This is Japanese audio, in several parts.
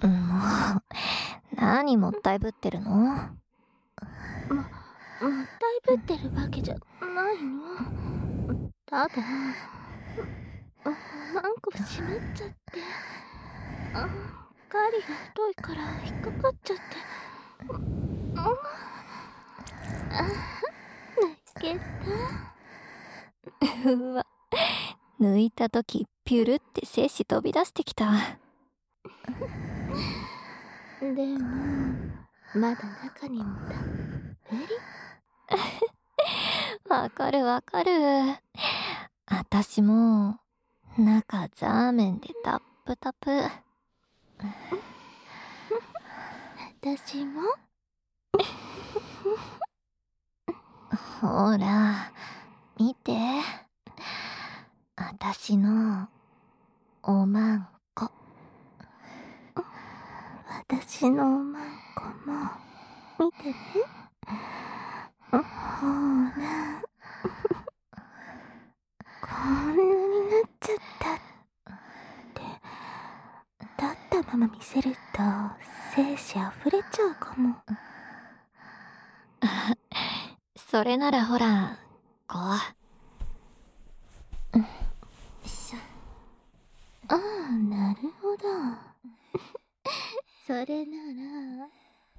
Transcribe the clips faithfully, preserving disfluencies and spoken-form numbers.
もう、何もったいぶってるの？ も、もったいぶってるわけじゃないの。ただ、おまんこ閉まっちゃって、あ、針が太いから引っかかっちゃって。あ、抜けた。 うわ、抜いたときピュルって精子飛び出してきた。 でもまだ中にもたっぷり。 わかるわかる。あたしも中ザーメンでタップタプ。 私も。 ほら見て、あたしのおまんこ。 私のおまんこも見てね。ほら、こんなになっちゃったって。立ったまま見せると精子あふれちゃうかも。 それならほら、こう。よいしょ。ああ、なるほど。それなら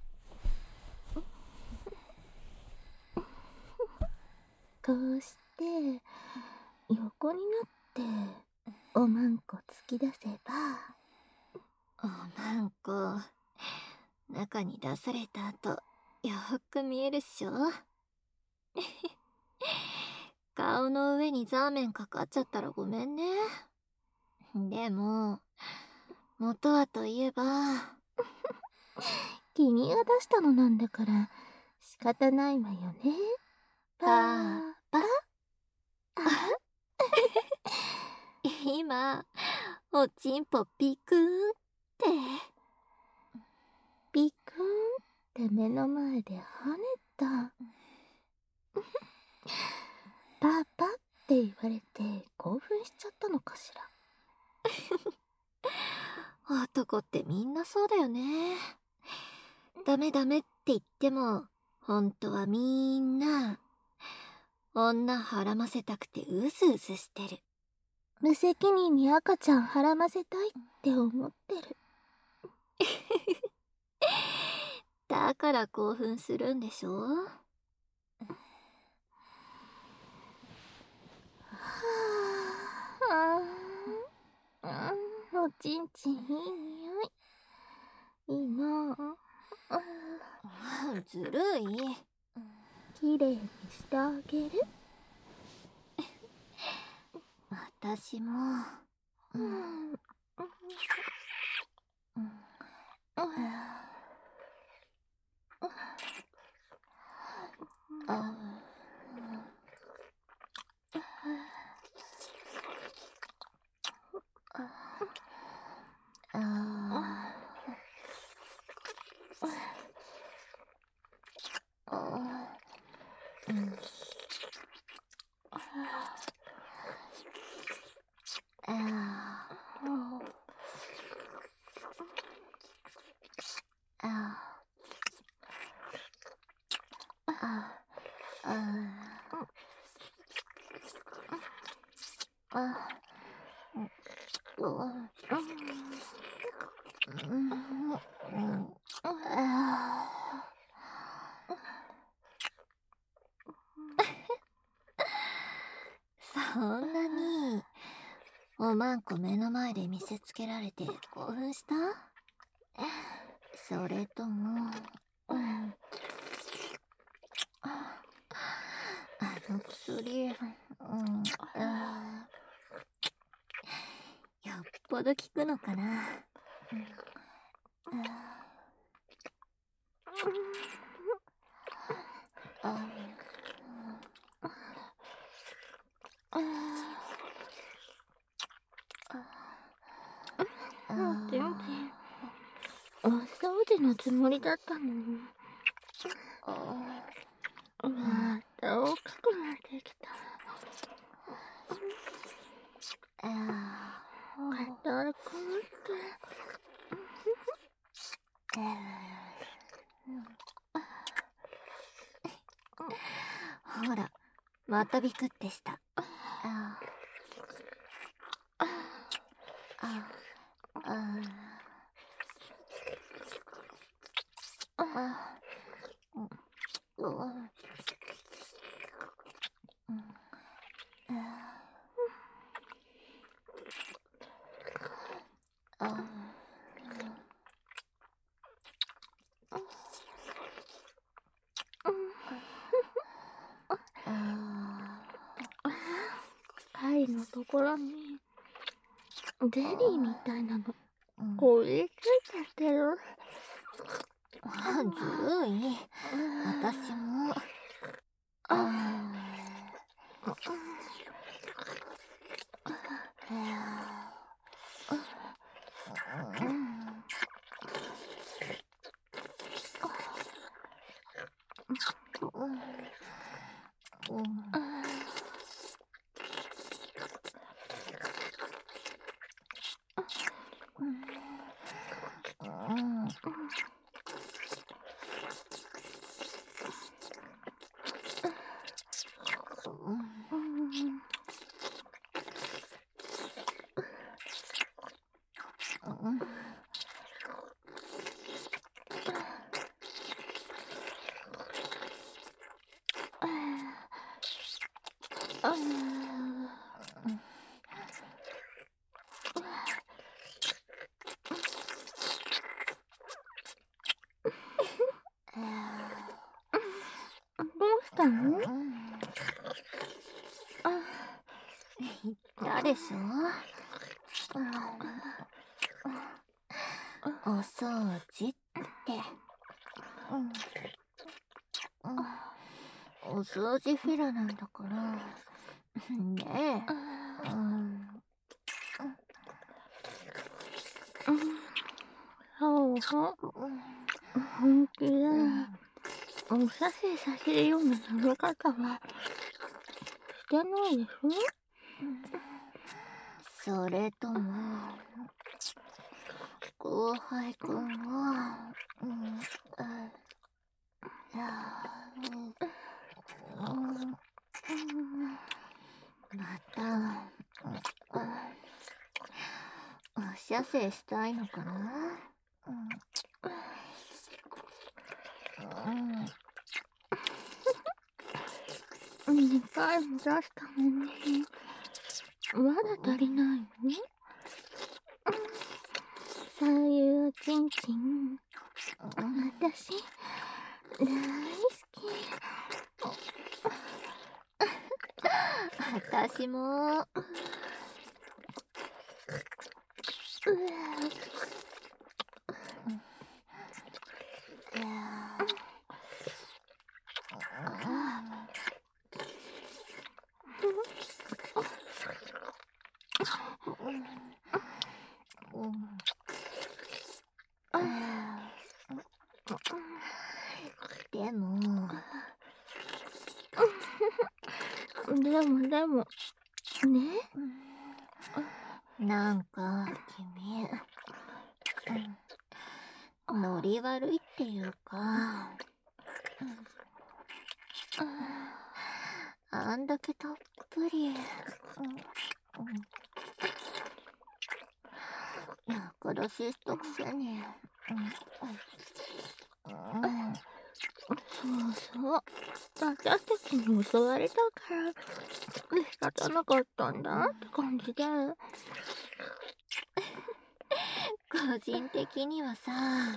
こうして横になっておまんこ突き出せば。 おまんこ中に出された後よーく見えるっしょ。顔の上にザーメンかかっちゃったらごめんね。でも元はといえば君が出したのなんだから仕方ないわよね。パーパ。 今おちんぽピクーンってピクーンって目の前で跳ねた。パパって言われて興奮しちゃったのかしら。 男ってみんなそうだよね。ダメダメって言っても本当はみんな女はらませたくてうずうずしてる。 無責任に赤ちゃんはらませたいって思ってる。 だから興奮するんでしょ。はあ、あ、おちんちんいい匂い。いいなあ。 ずるい。 きれいにしてあげる。 私も。うん。うん。あ。そんなにおまんこ目の前で見せつけられて興奮した？それとも、うん、あの薬、うん、あよっぽど効くのかな。うん、ああ、全然お掃除のつもりだったのに。また大きくなってきた。硬くなって。 またビクってした。ああああああうんうんあカイのところにゼリーみたいなのうんこびりついちゃってる。 ずるい。私も。あどうしたの？ 言ったでしょ。お掃除って。お掃除フェラなんだからねえ。 そうそう本気でおさせさせるような食べ方はしてないでしょ。 それとも後輩くんは、うん、またお射精したいのかな。 にかいも出したのにまだ足りないの？そういうチンチン私大好き。 私も。でもでもでもね、 なんか君ノリ悪いっていうか、あんだけたっぷり役出ししたくせに。 そうそう私たちに襲われたから仕方なかったんだって感じで。 個人的にはさ、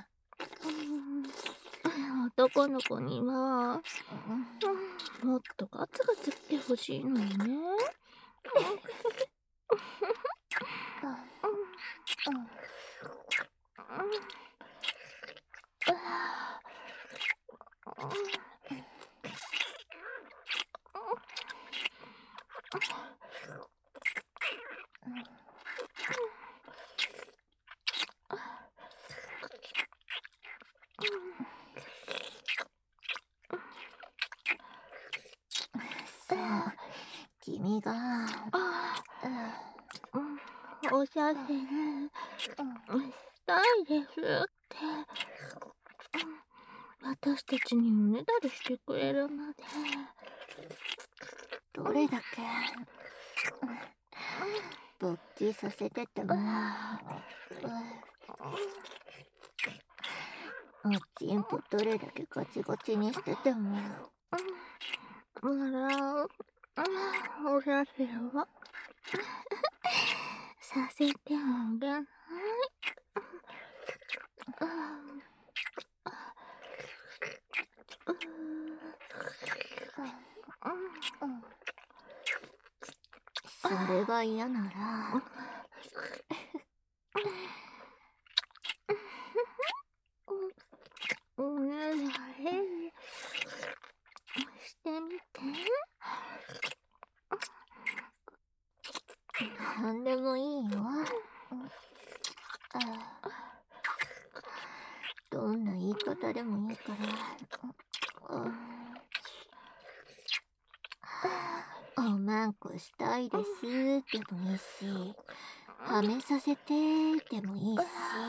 男の子にはもっとガツガツ来てほしいのよね。 そう君がお写真したいですって私たちにおねだりしてくれるまでどれだけ勃起させてても、おちんぽどれだけガチガチにしてても、 笑う。おしゃれはさせてあげない。 それが嫌ならおねだりしてみて。 なんでもいいよ。どんな言い方でもいいから。おまんこしたいですでもいいし、はめさせてでもいいし、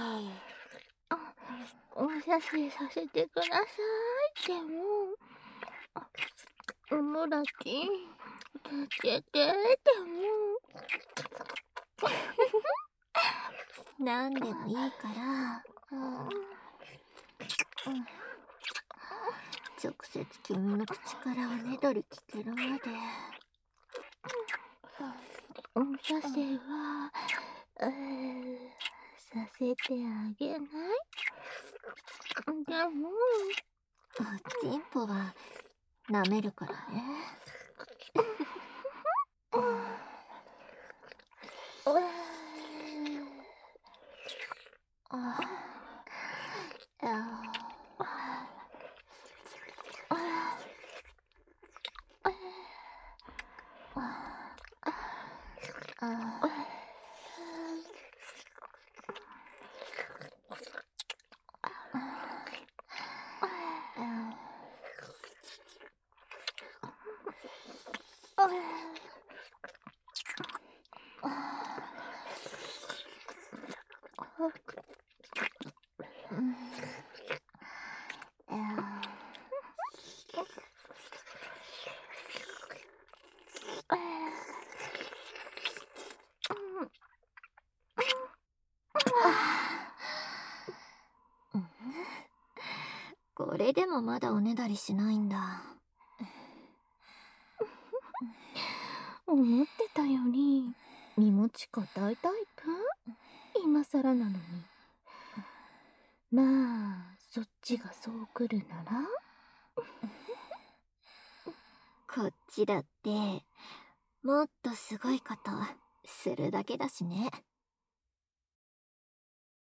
お写真させてくださいでも、おもらきつけてでもなんでもいいから、直接君の口からおねだり聞けるまで。 お写真は、うーさせてあげない。でもおちんぽは舐めるからね。これでもまだおねだりしないんだ。 思ってたより身持ち硬いタイプ？今更なのに。まあそっちがそう来るならこっちだってもっとすごいことするだけだしね。